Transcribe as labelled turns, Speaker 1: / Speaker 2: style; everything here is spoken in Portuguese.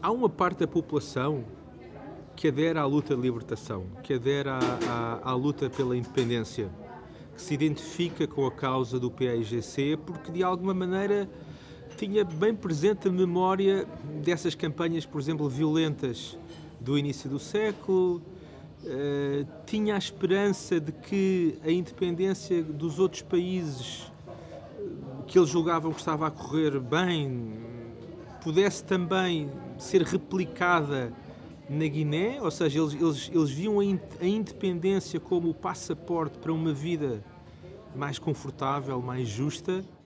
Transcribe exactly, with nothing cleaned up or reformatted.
Speaker 1: há uma parte da população que adere à luta de libertação, que adere à, à, à luta pela independência, que se identifica com a causa do P A I G C, porque de alguma maneira tinha bem presente a memória dessas campanhas, por exemplo, violentas do início do século, uh, tinha a esperança de que a independência dos outros países que eles julgavam que estava a correr bem pudesse também ser replicada na Guiné, ou seja, eles, eles, eles viam a, in, a independência como o passaporte para uma vida mais confortável, mais justa.